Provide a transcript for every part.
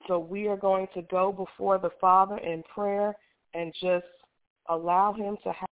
So we are going to go before the Father in prayer and just allow him to have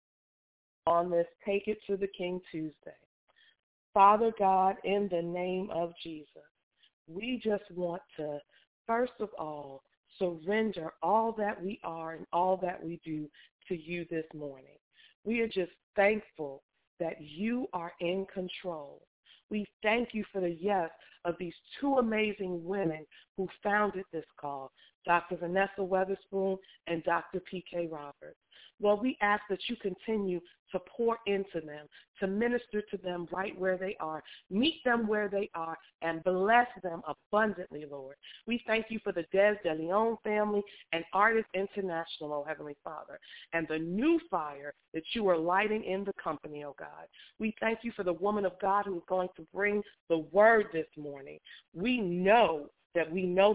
on this Take It to the King Tuesday. Father God, in the name of Jesus, we just want to, first of all, surrender all that we are and all that we do to you this morning. We are just thankful that you are in control. We thank you for the yes of these two amazing women who founded this call, Dr. Vanessa Weatherspoon and Dr. P.K. Roberts. Lord, we ask that you continue to pour into them, to minister to them right where they are, meet them where they are, and bless them abundantly, Lord. We thank you for the Des De Leon family and Artists International, oh Heavenly Father, and the new fire that you are lighting in the company, oh God. We thank you for the woman of God who is going to bring the word this morning. We know that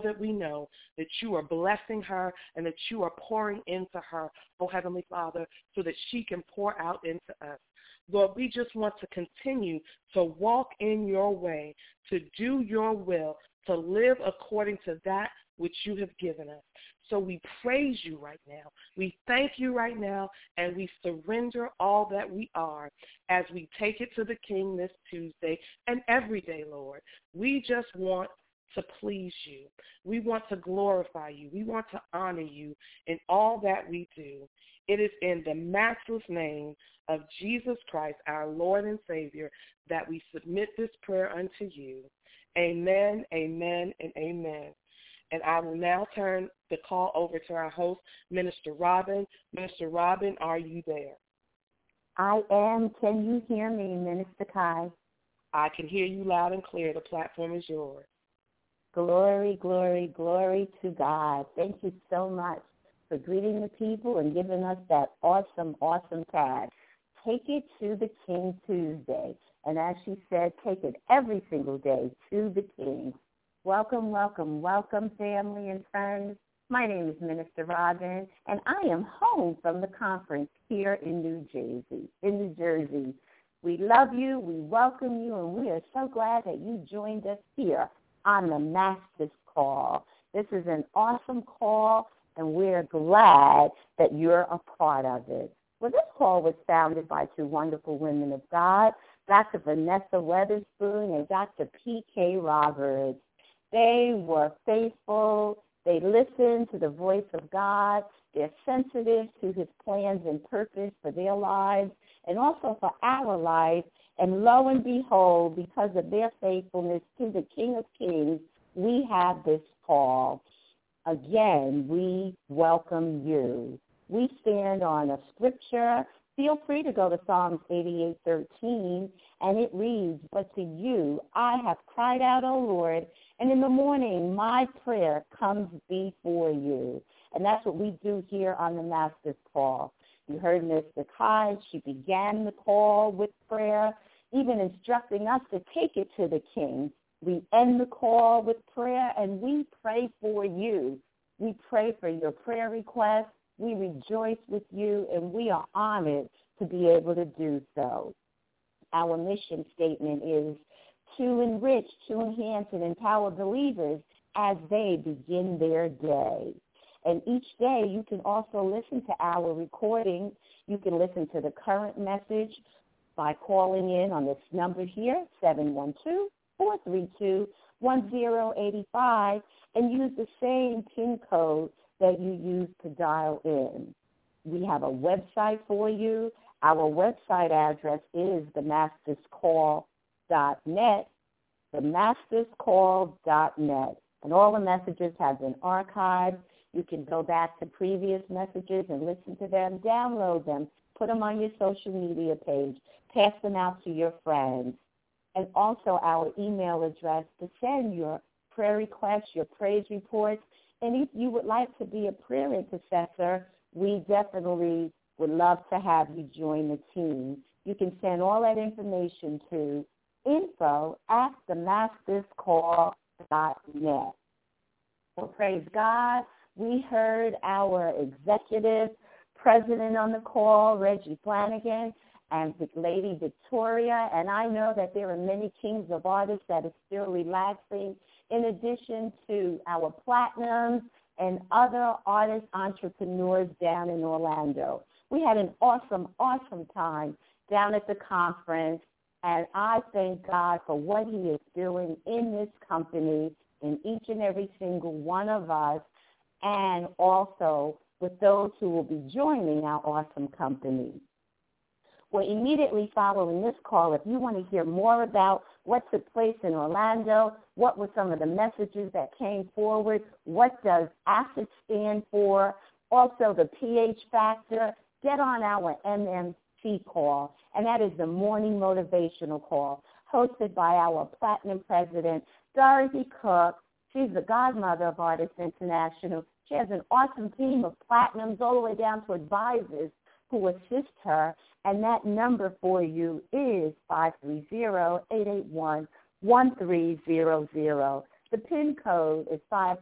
you are blessing her and that you are pouring into her, oh Heavenly Father, so that she can pour out into us. Lord, we just want to continue to walk in your way, to do your will, to live according to that which you have given us. So we praise you right now. We thank you right now, and we surrender all that we are as we take it to the King this Tuesday and every day, Lord. We just want to please you. We want to glorify you. We want to honor you in all that we do. It is in the matchless name of Jesus Christ, our Lord and Savior, that we submit this prayer unto you. Amen, amen, and amen. And I will now turn the call over to our host, Minister Robin. Minister Robin, are you there? I am. Can you hear me, Minister Kai? I can hear you loud and clear. The platform is yours. Glory, glory, glory to God. Thank you so much for greeting the people and giving us that awesome, awesome tag. Take it to the King Tuesday. And as she said, take it every single day to the King. Welcome, welcome, welcome, family and friends. My name is Minister Robin, and I am home from the conference here in New Jersey. We love you, we welcome you, and we are so glad that you joined us here on the Master's Call. This is an awesome call, and we're glad that you're a part of it. Well, this call was founded by two wonderful women of God, Dr. Vanessa Weatherspoon and Dr. P.K. Roberts. They were faithful. They listened to the voice of God. They're sensitive to his plans and purpose for their lives and also for our lives. And lo and behold, because of their faithfulness to the King of Kings, we have this call. Again, we welcome you. We stand on a scripture. Feel free to go to Psalms 88:13, and it reads, "But to you I have cried out, O Lord, and in the morning my prayer comes before you." And that's what we do here on the Master's Call. You heard Mr. Kai. She began the call with prayer, even instructing us to take it to the King. We end the call with prayer, and we pray for you. We pray for your prayer requests. We rejoice with you, and we are honored to be able to do so. Our mission statement is to enrich, to enhance, and empower believers as they begin their day. And each day you can also listen to our recordings. You can listen to the current message by calling in on this number here, 712-432-1085, and use the same PIN code that you use to dial in. We have a website for you. Our website address is themasterscall.net, themasterscall.net. And all the messages have been archived. You can go back to previous messages and listen to them, download them, put them on your social media page, pass them out to your friends. And also our email address to send your prayer requests, your praise reports. And if you would like to be a prayer intercessor, we definitely would love to have you join the team. You can send all that information to info@themasterscall.net. So praise God. We heard our executive president on the call, Reggie Flanagan, and Lady Victoria, and I know that there are many kings of artists that are still relaxing in addition to our platinums and other artist entrepreneurs down in Orlando. We had an awesome, awesome time down at the conference, and I thank God for what he is doing in this company, in each and every single one of us, and also with those who will be joining our awesome company. Well, immediately following this call, if you want to hear more about what took place in Orlando, what were some of the messages that came forward, what does ACID stand for, also the pH factor, get on our MMT call, and that is the morning motivational call, hosted by our Platinum President, Dorothy Cook. She's the godmother of Artists International. She has an awesome team of platinums all the way down to advisors who assist her, and that number for you is 530-881-1300. The PIN code is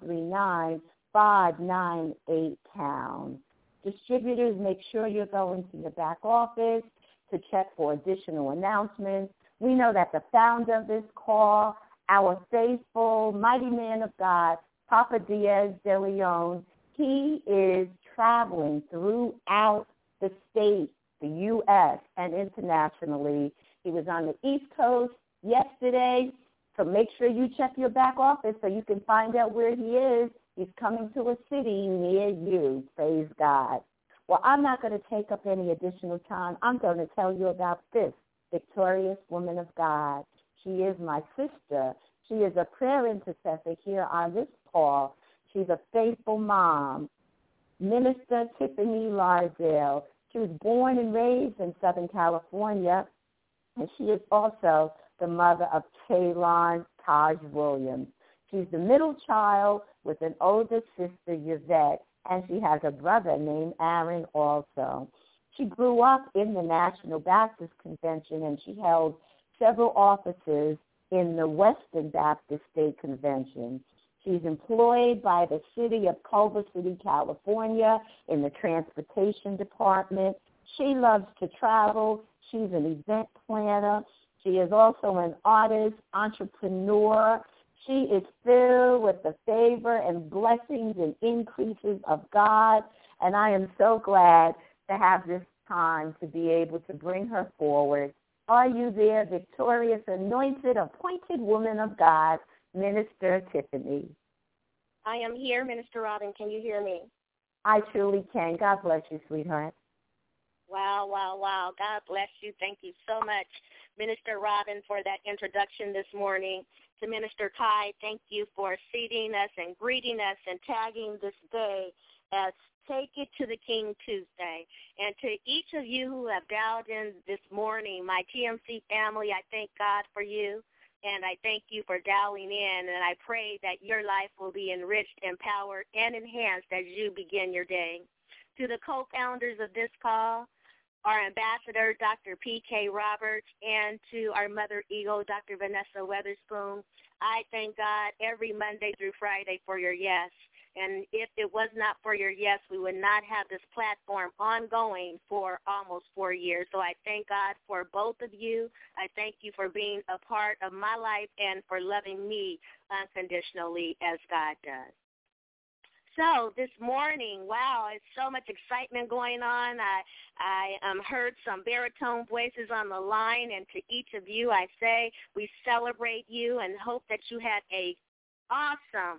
539-598#. Distributors, make sure you're going to your back office to check for additional announcements. We know that the founder of this call, our faithful, mighty man of God, Papa Diaz de Leon, he is traveling throughout the state, the U.S., and internationally. He was on the East Coast yesterday, so make sure you check your back office so you can find out where he is. He's coming to a city near you. Praise God. Well, I'm not going to take up any additional time. I'm going to tell you about this victorious woman of God. She is my sister. She is a prayer intercessor here on this call. She's a faithful mom. Minister Tiffany Lardale. She was born and raised in Southern California, and she is also the mother of Taylon Taj Williams. She's the middle child with an older sister, Yvette, and she has a brother named Aaron also. She grew up in the National Baptist Convention, and she held several offices in the Western Baptist State Convention. She's employed by the city of Culver City, California, in the transportation department. She loves to travel. She's an event planner. She is also an artist, entrepreneur. She is filled with the favor and blessings and increases of God, and I am so glad to have this time to be able to bring her forward. Are you there, victorious, anointed, appointed woman of God, Minister Tiffany? I am here, Minister Robin. Can you hear me? I truly can. God bless you, sweetheart. Wow, wow, wow. God bless you. Thank you so much, Minister Robin, for that introduction this morning. To Minister Ty, thank you for seating us and greeting us and tagging this day as Take It to the King Tuesday. And to each of you who have dialed in this morning, my TMC family, I thank God for you. And I thank you for dialing in, and I pray that your life will be enriched, empowered, and enhanced as you begin your day. To the co-founders of this call, our ambassador, Dr. P.K. Roberts, and to our mother eagle, Dr. Vanessa Weatherspoon, I thank God every Monday through Friday for your yes. And if it was not for your yes, we would not have this platform ongoing for almost 4 years. So I thank God for both of you. I thank you for being a part of my life and for loving me unconditionally as God does. So this morning, wow, it's so much excitement going on. I heard some baritone voices on the line, and to each of you, I say we celebrate you and hope that you had a awesome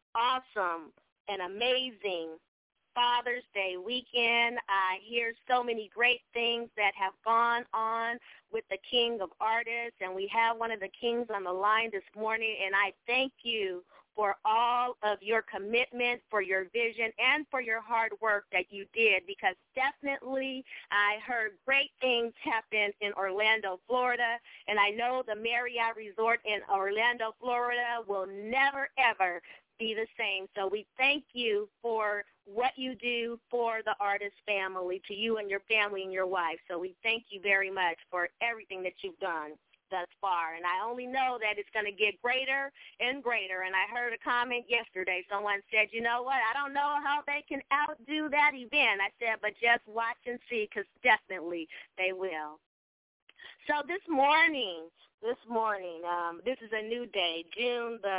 and amazing Father's Day weekend. I hear so many great things that have gone on with the King of Artists, and we have one of the kings on the line this morning, and I thank you for all of your commitment, for your vision, and for your hard work that you did, because definitely I heard great things happen in Orlando, Florida, and I know the Marriott Resort in Orlando, Florida will never, ever be the same. So we thank you for what you do for the artist family, to you and your family and your wife. So we thank you very much for everything that you've done thus far. And I only know that it's going to get greater and greater. And I heard a comment yesterday. Someone said, you know what, I don't know how they can outdo that event. I said, but just watch and see, because definitely they will. So this morning, this is a new day, June the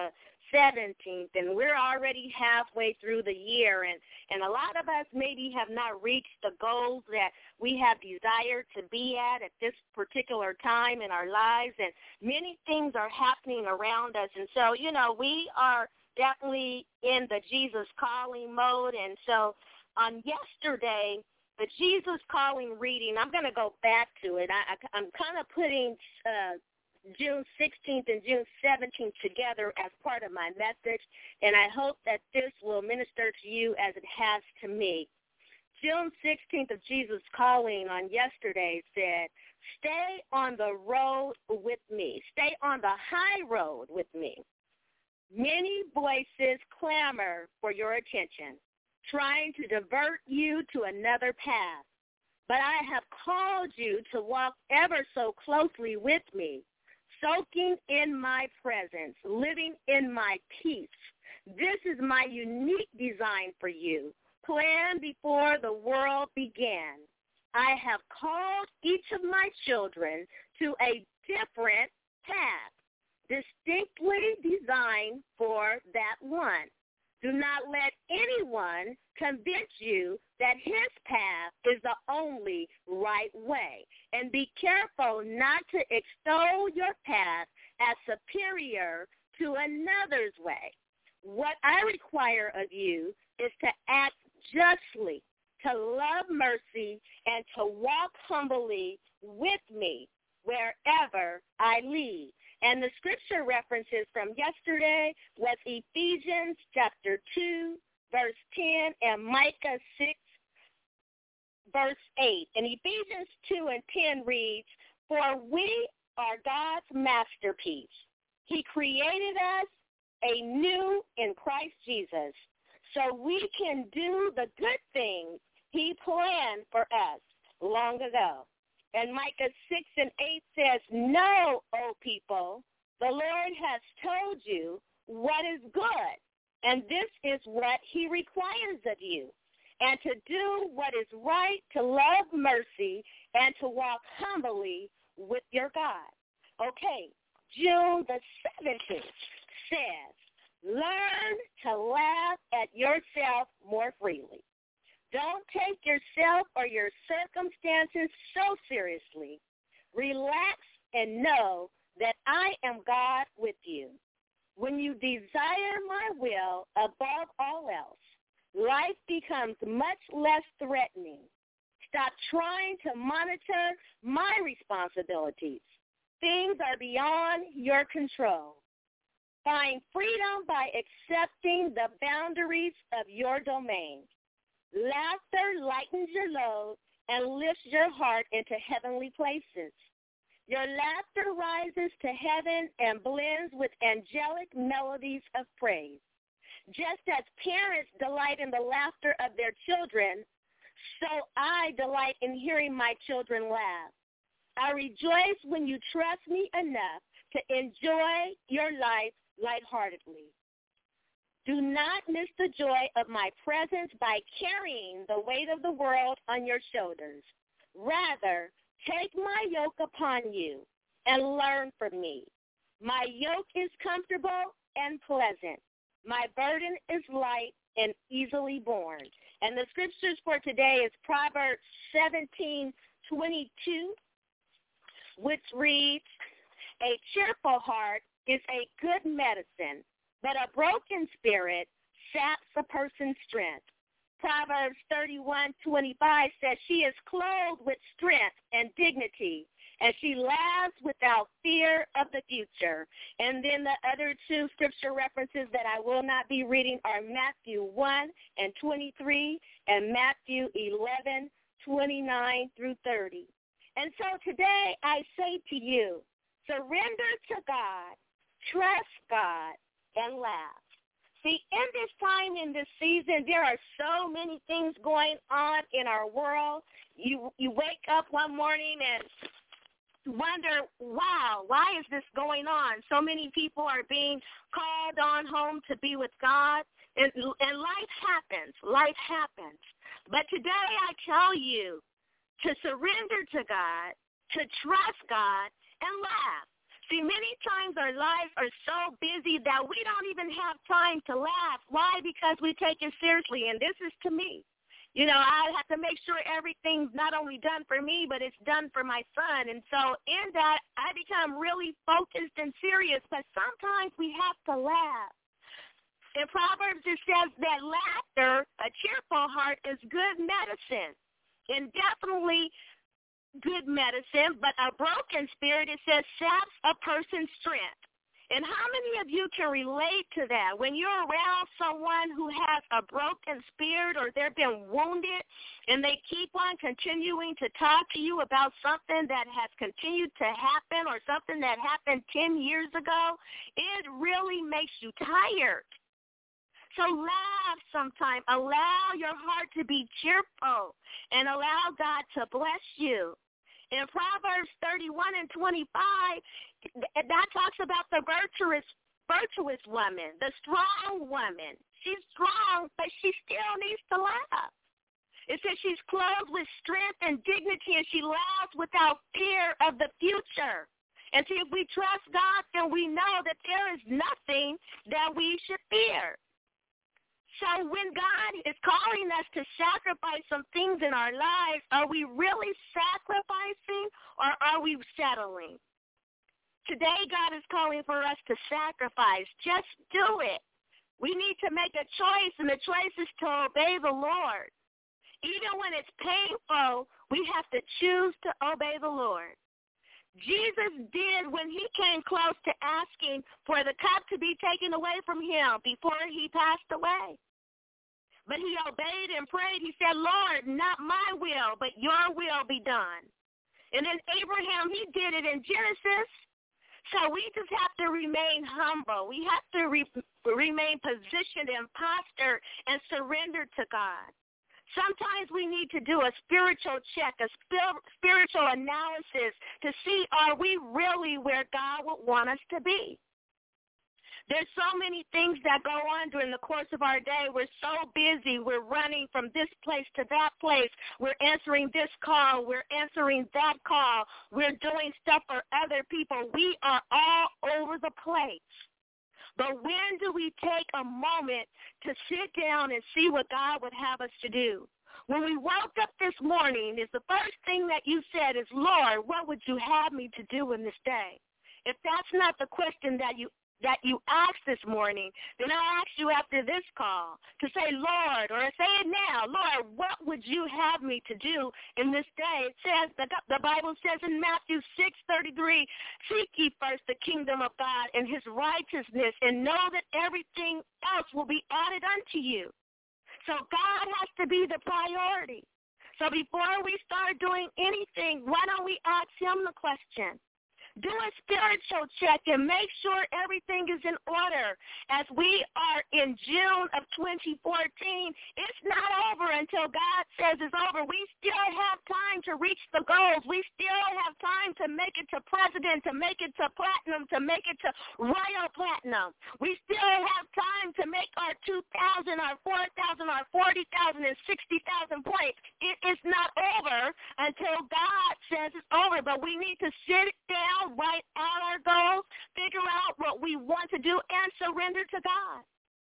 17th, and we're already halfway through the year, and a lot of us maybe have not reached the goals that we have desired to be at this particular time in our lives, and many things are happening around us. And so, we are definitely in the Jesus calling mode. And so on yesterday, the Jesus calling reading, I'm going to go back to it. I'm kind of putting June 16th and June 17th together as part of my message, and I hope that this will minister to you as it has to me. June 16th of Jesus Calling on yesterday said, stay on the road with me. Stay on the high road with me. Many voices clamor for your attention, trying to divert you to another path. But I have called you to walk ever so closely with me, soaking in my presence, living in my peace. This is my unique design for you, planned before the world began. I have called each of my children to a different path, distinctly designed for that one. Do not let anyone convince you that his path is the only right way. And be careful not to extol your path as superior to another's way. What I require of you is to act justly, to love mercy, and to walk humbly with me wherever I lead. And the scripture references from yesterday was Ephesians chapter 2, verse 10, and Micah 6, verse 8. And Ephesians 2 and 10 reads, for we are God's masterpiece. He created us anew in Christ Jesus, so we can do the good things he planned for us long ago. And Micah 6 and 8 says, know, O people, the Lord has told you what is good, and this is what he requires of you, and to do what is right, to love mercy, and to walk humbly with your God. Okay, June the 17th says, learn to laugh at yourself more freely. Don't take yourself or your circumstances so seriously. Relax and know that I am God with you. When you desire my will above all else, life becomes much less threatening. Stop trying to monitor my responsibilities. Things are beyond your control. Find freedom by accepting the boundaries of your domain. Laughter lightens your load and lifts your heart into heavenly places. Your laughter rises to heaven and blends with angelic melodies of praise. Just as parents delight in the laughter of their children, so I delight in hearing my children laugh. I rejoice when you trust me enough to enjoy your life lightheartedly. Do not miss the joy of my presence by carrying the weight of the world on your shoulders. Rather, take my yoke upon you and learn from me. My yoke is comfortable and pleasant. My burden is light and easily borne. And the scriptures for today is Proverbs 17:22, which reads, a cheerful heart is a good medicine, but a broken spirit saps a person's strength. Proverbs 31:25 says she is clothed with strength and dignity, and she laughs without fear of the future. And then the other two scripture references that I will not be reading are Matthew 1:23 and Matthew 11:29-30. And so today I say to you, surrender to God, trust God, and laugh. See, in this time, in this season, there are so many things going on in our world. You wake up one morning and wonder, wow, why is this going on? So many people are being called on home to be with God, and life happens. Life happens. But today I tell you to surrender to God, to trust God, and laugh. See, many times our lives are so busy that we don't even have time to laugh. Why? Because we take it seriously, and this is to me. You know, I have to make sure everything's not only done for me, but it's done for my son. And so in that, I become really focused and serious, but sometimes we have to laugh. In Proverbs, it says that laughter, a cheerful heart, is good medicine, and definitely good medicine, but a broken spirit, it says, saps a person's strength. And how many of you can relate to that? When you're around someone who has a broken spirit or they've been wounded and they keep on continuing to talk to you about something that has continued to happen or something that happened 10 years ago, it really makes you tired. So laugh sometime. Allow your heart to be cheerful and allow God to bless you. In Proverbs 31 and 25, that talks about the virtuous woman, the strong woman. She's strong, but she still needs to laugh. It says she's clothed with strength and dignity, and she laughs without fear of the future. And see, if we trust God, then we know that there is nothing that we should fear. So when God is calling us to sacrifice some things in our lives, are we really sacrificing or are we settling? Today, God is calling for us to sacrifice. Just do it. We need to make a choice, and the choice is to obey the Lord. Even when it's painful, we have to choose to obey the Lord. Jesus did when he came close to asking for the cup to be taken away from him before he passed away. But he obeyed and prayed. He said, Lord, not my will, but your will be done. And then Abraham, he did it in Genesis. So we just have to remain humble. We have to remain positioned in posture and surrender to God. Sometimes we need to do a spiritual check, a spiritual analysis to see, are we really where God would want us to be? There's so many things that go on during the course of our day. We're so busy. We're running from this place to that place. We're answering this call. We're answering that call. We're doing stuff for other people. We are all over the place. But when do we take a moment to sit down and see what God would have us to do? When we woke up this morning, is the first thing that you said is, Lord, what would you have me to do in this day? If that's not the question that you asked this morning, then I'll ask you after this call to say, Lord, or say it now, Lord, what would you have me to do in this day? It says, the Bible says in Matthew 6:33, seek ye first the kingdom of God and his righteousness, and know that everything else will be added unto you. So God has to be the priority. So before we start doing anything, why don't we ask him the question? Do a spiritual check and make sure everything is in order. As we are in June of 2014, it's not over until God says it's over. We still have time to reach the goals. We still have time to make it to president, to make it to platinum, to make it to royal platinum. We still have time to make our 2,000, our 4,000, our 40,000, and 60,000 points. It is not over until God says it's over, but we need to sit down, write out our goals, figure out what we want to do, and surrender to God.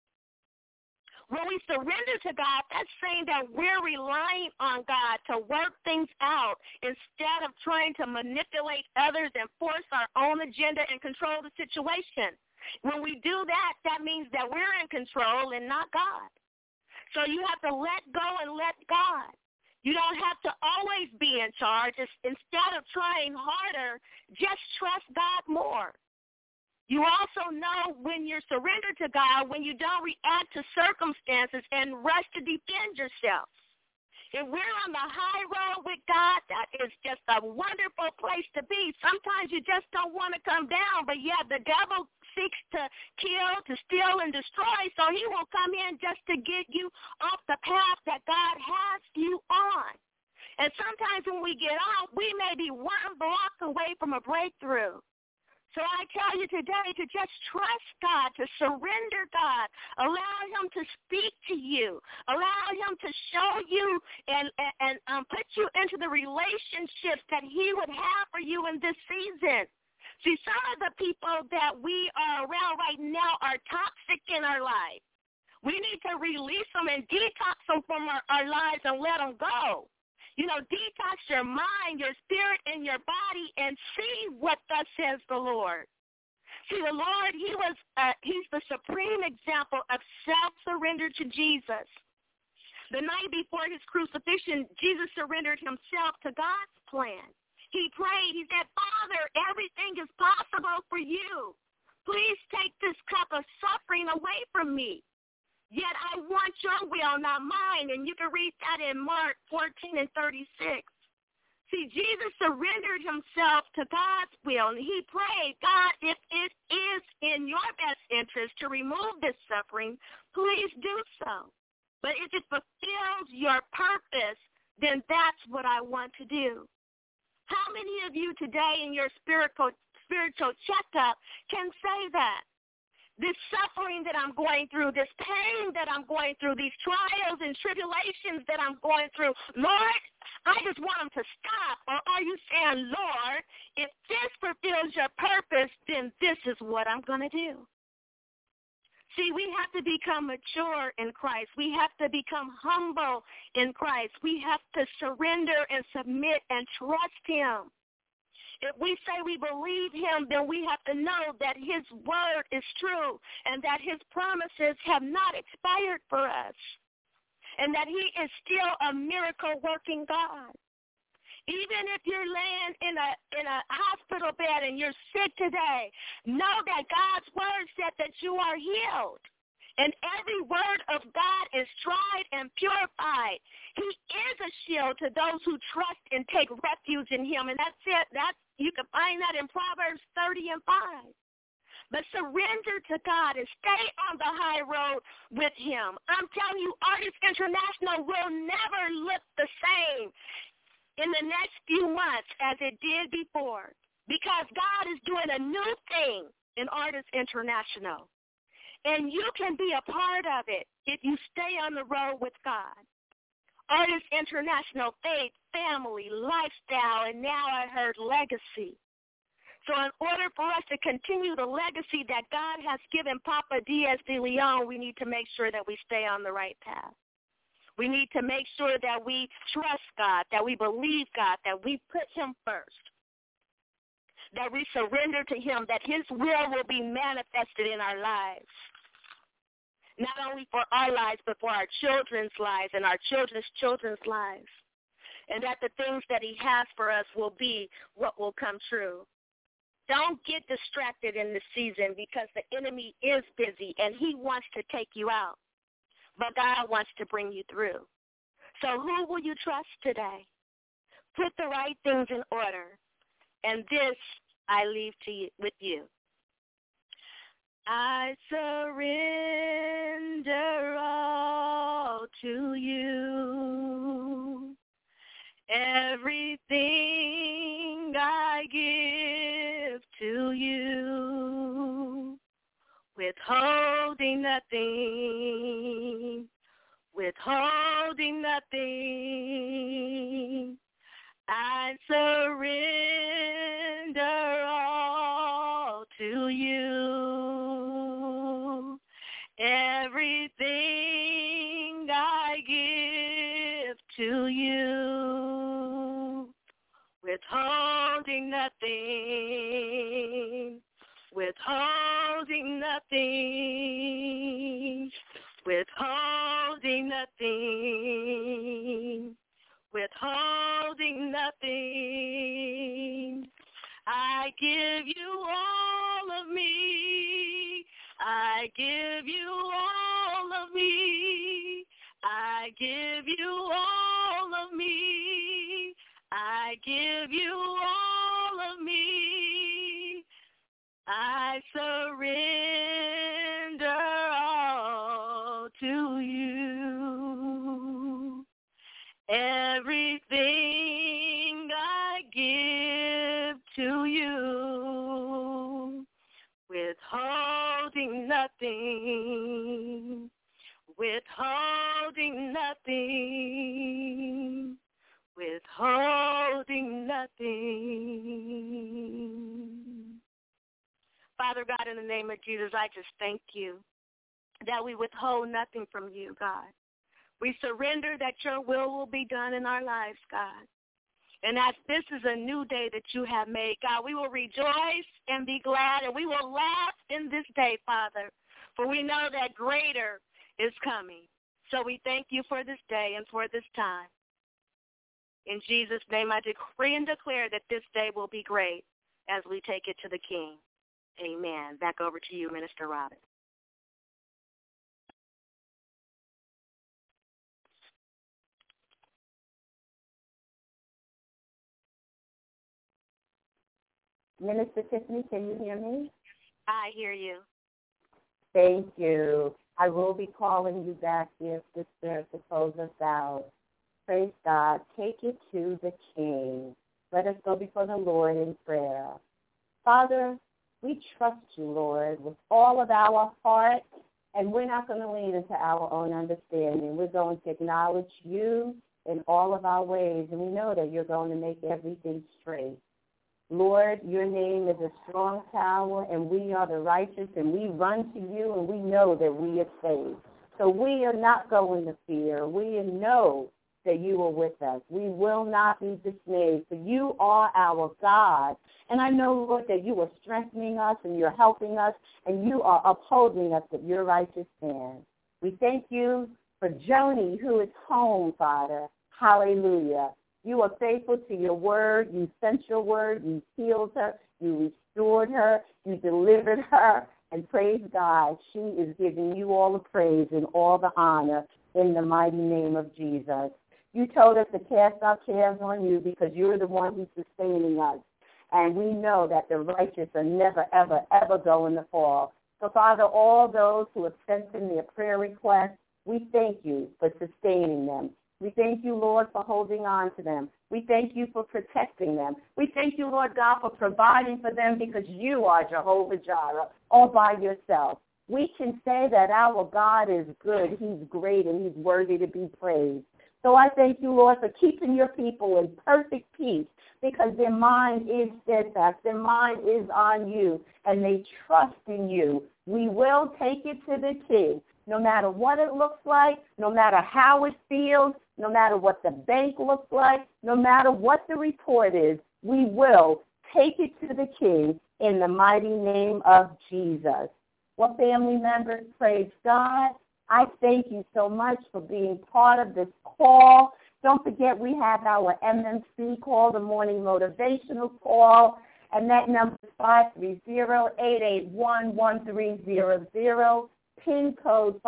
When we surrender to God, that's saying that we're relying on God to work things out instead of trying to manipulate others and force our own agenda and control the situation. When we do that, that means that we're in control and not God. So you have to let go and let God. You don't have to always be in charge. Instead of trying harder, just trust God more. You also know when you're surrendered to God, when you don't react to circumstances and rush to defend yourself. If we're on the high road with God, that is just a wonderful place to be. Sometimes you just don't want to come down, but yeah, the devil seeks to kill, to steal, and destroy, so he will come in just to get you off the path that God has you on. And sometimes when we get off, we may be one block away from a breakthrough. So I tell you today to just trust God, to surrender God, allow him to speak to you, allow him to show you and put you into the relationships that he would have for you in this season. See, some of the people that we are around right now are toxic in our life. We need to release them and detox them from our lives and let them go. You know, detox your mind, your spirit, and your body and see what thus says the Lord. See, the Lord, he's the supreme example of self-surrender to Jesus. The night before his crucifixion, Jesus surrendered himself to God's plan. He prayed. He said, Father, everything is possible for you. Please take this cup of suffering away from me. Yet I want your will, not mine. And you can read that in Mark 14 and 36. See, Jesus surrendered himself to God's will, and he prayed, God, if it is in your best interest to remove this suffering, please do so. But if it fulfills your purpose, then that's what I want to do. How many of you today in your spiritual checkup can say that? This suffering that I'm going through, this pain that I'm going through, these trials and tribulations that I'm going through, Lord, I just want them to stop. Or are you saying, Lord, if this fulfills your purpose, then this is what I'm going to do? See, we have to become mature in Christ. We have to become humble in Christ. We have to surrender and submit and trust him. If we say we believe him, then we have to know that his word is true and that his promises have not expired for us and that he is still a miracle-working God. Even if you're laying in a hospital bed and you're sick today, know that God's word said that you are healed. And every word of God is tried and purified. He is a shield to those who trust and take refuge in him. And that's it. You can find that in Proverbs 30 and 5. But surrender to God and stay on the high road with him. I'm telling you, Artists International will never look the same in the next few months as it did before, because God is doing a new thing in Artists International. And you can be a part of it if you stay on the road with God. Artists International, faith, family, lifestyle, and now I heard legacy. So in order for us to continue the legacy that God has given Papa Diaz de Leon, we need to make sure that we stay on the right path. We need to make sure that we trust God, that we believe God, that we put him first, that we surrender to him, that his will be manifested in our lives, not only for our lives, but for our children's lives and our children's children's lives, and that the things that he has for us will be what will come true. Don't get distracted in this season because the enemy is busy and he wants to take you out. But God wants to bring you through. So who will you trust today? Put the right things in order. And this I leave to you, with you. I surrender all to you. Everything I give to you. Withholding nothing, withholding nothing. I surrender all to you. Everything I give to you. Withholding nothing. Withholding nothing, withholding nothing, withholding nothing. I give you all of me. I give you all of me. I give you all of me. I give you all of me. I surrender all to you. Everything I give to you. Withholding nothing. Withholding nothing. Withholding nothing. Father God, in the name of Jesus, I just thank you that we withhold nothing from you, God. We surrender that your will be done in our lives, God. And as this is a new day that you have made, God, we will rejoice and be glad, and we will laugh in this day, Father, for we know that greater is coming. So we thank you for this day and for this time. In Jesus' name, I decree and declare that this day will be great as we take it to the King. Amen. Back over to you, Minister Robin. Minister Tiffany, can you hear me? I hear you. Thank you. I will be calling you back, dear sister, to close us out. Praise God. Take it to the King. Let us go before the Lord in prayer. Father, we trust you, Lord, with all of our heart, and we're not going to lean into our own understanding. We're going to acknowledge you in all of our ways, and we know that you're going to make everything straight. Lord, your name is a strong tower, and we are the righteous, and we run to you, and we know that we are saved. So we are not going to fear. We know that you are with us. We will not be dismayed, for you are our God. And I know, Lord, that you are strengthening us, and you're helping us, and you are upholding us with your righteous hand. We thank you for Joni, who is home, Father. Hallelujah. You are faithful to your word. You sent your word. You healed her. You restored her. You delivered her. And praise God, she is giving you all the praise and all the honor in the mighty name of Jesus. You told us to cast our cares on you because you're the one who's sustaining us. And we know that the righteous are never, ever, ever going to fall. So, Father, all those who have sent in their prayer requests, we thank you for sustaining them. We thank you, Lord, for holding on to them. We thank you for protecting them. We thank you, Lord God, for providing for them because you are Jehovah Jireh all by yourself. We can say that our God is good, he's great, and he's worthy to be praised. So I thank you, Lord, for keeping your people in perfect peace because their mind is steadfast, their mind is on you, and they trust in you. We will take it to the King. No matter what it looks like, no matter how it feels, no matter what the bank looks like, no matter what the report is, we will take it to the King in the mighty name of Jesus. Well, family members, praise God. I thank you so much for being part of this call. Don't forget we have our MMC call, the morning motivational call, and that number is 530-881-1300. PIN code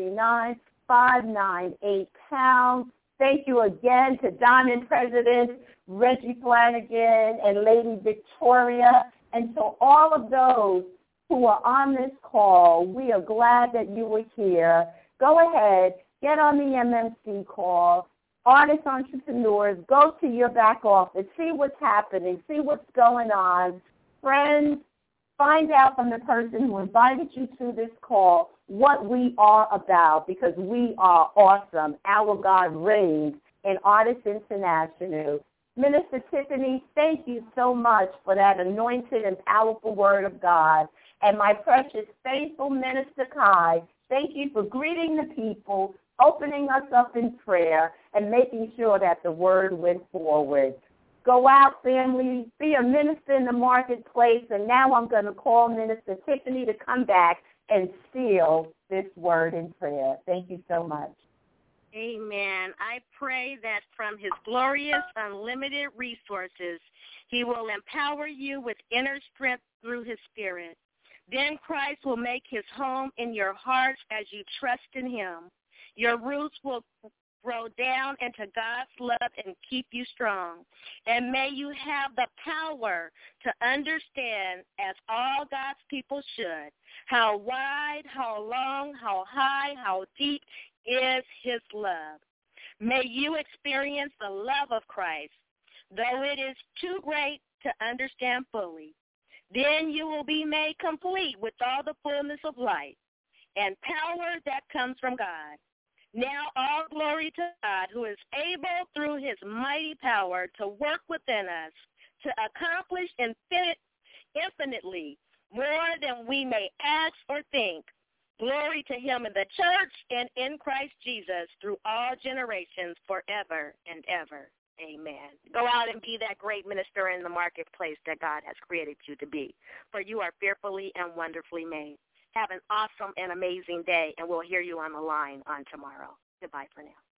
539-598#. Thank you again to Diamond President Reggie Flanagan and Lady Victoria. And to all of those who are on this call, we are glad that you were here. Go ahead, get on the MMC call. Artists, entrepreneurs, go to your back office, see what's happening, see what's going on. Friends, find out from the person who invited you to this call what we are about because we are awesome. Our God reigns in Artists International. Minister Tiffany, thank you so much for that anointed and powerful word of God. And my precious, faithful Minister Kai, thank you for greeting the people, opening us up in prayer, and making sure that the word went forward. Go out, family, be a minister in the marketplace, and now I'm going to call Minister Tiffany to come back and seal this word in prayer. Thank you so much. Amen. I pray that from his glorious, unlimited resources, he will empower you with inner strength through his Spirit. Then Christ will make his home in your hearts as you trust in him. Your roots will grow down into God's love and keep you strong. And may you have the power to understand, as all God's people should, how wide, how long, how high, how deep is his love. May you experience the love of Christ, though it is too great to understand fully. Then you will be made complete with all the fullness of light and power that comes from God. Now all glory to God, who is able through his mighty power to work within us to accomplish infinitely more than we may ask or think. Glory to him in the church and in Christ Jesus through all generations forever and ever. Amen. Go out and be that great minister in the marketplace that God has created you to be, for you are fearfully and wonderfully made. Have an awesome and amazing day, and we'll hear you on the line on tomorrow. Goodbye for now.